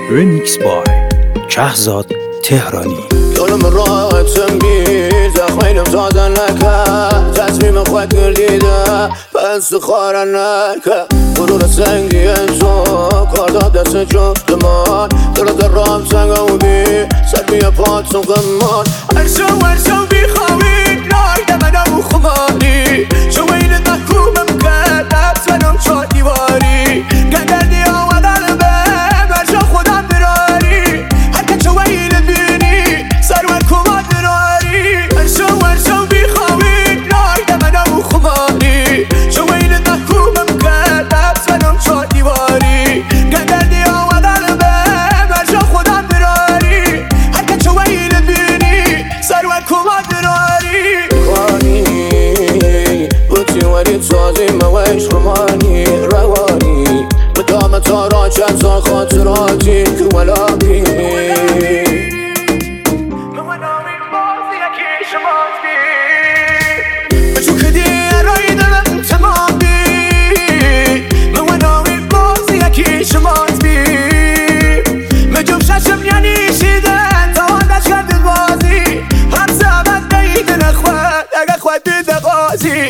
Remix by شهزاد تهرانی. یادم راحتم بی زخمینم زادن نکرد، تصمیم خود گردیده پس خارن نکرد. غرور سنگی تو کار داد دست جفتمان، دلت رام سنگ و بی سر بیا پاتون قمان. ارشو بی خواهی نایده منم و خماری، شوین محکومم کرد افزنم چا دیواری. گندردی آمدن به مرشا خودم براری، هرکه شوین بینی سرور کماد براری. ارشو بی خواهی نایده منم و خماری، شوین محکومم کرد افزنم چا دیواری. گندردی آمدن به مرشا خودم براری، هرکه شوین بینی سرور کماد براری. سازی مویش رومانی روانی، مدام تا را چند سال خاطراتی که ولابی بچو کدی ارای دلم تمام بی مواناوی بازی یکی شماز بی مجوب ششم یعنی شیدن توانش کرد بازی هم زبط نیدن اخواد اگه خود دید غازی.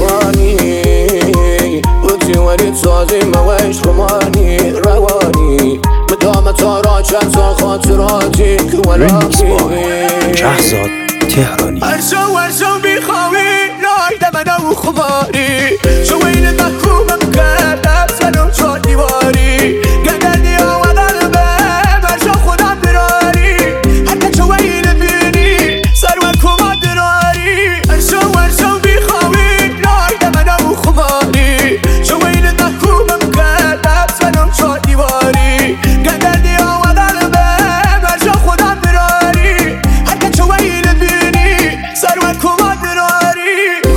سازی مویش رومانی روانی، مدام تا را چند سال خاطراتی که ولابی شهزاد تهرانی. ارشو بی خواهی نایده منم و خماری، شوین محکومم کرد افزنم چا دیواری. گندردی آمدن به مرشا خودم براری، هرکه شوین بینی سرور کماد براری. ارشو بی خواهی نایده منم و خماری، شوین محکومم کرد افزنم چا دیواری. گندردی آمدن به مرشا خودم براری، هرکه شوین بینی سرور کماد براری.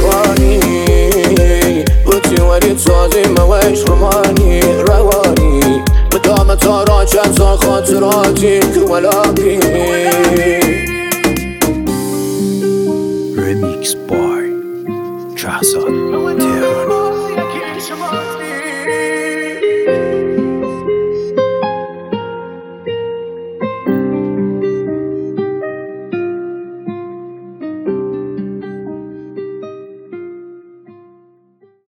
سازی مویش رومانی روانی، مدام تا را چند سال خاطراتی که ولابی Remix by